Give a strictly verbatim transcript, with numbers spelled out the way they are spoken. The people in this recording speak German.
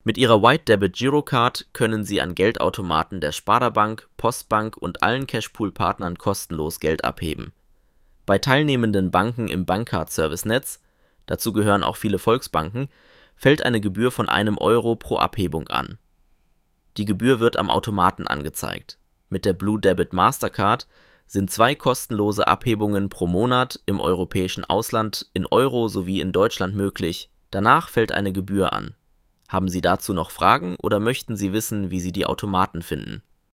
Mit Ihrer White Debit Girocard können Sie an Geldautomaten der Sparda-Bank, Postbank und allen Cashpool-Partnern kostenlos Geld abheben. Bei teilnehmenden Banken im Bankcard-Service-Netz, dazu gehören auch viele Volksbanken, fällt eine Gebühr von einem Euro pro Abhebung an. Die Gebühr wird am Automaten angezeigt. Mit der Blue Debit Mastercard sind zwei kostenlose Abhebungen pro Monat im europäischen Ausland in Euro sowie in Deutschland möglich. Danach fällt eine Gebühr an. Haben Sie dazu noch Fragen oder möchten Sie wissen, wie Sie die Automaten finden?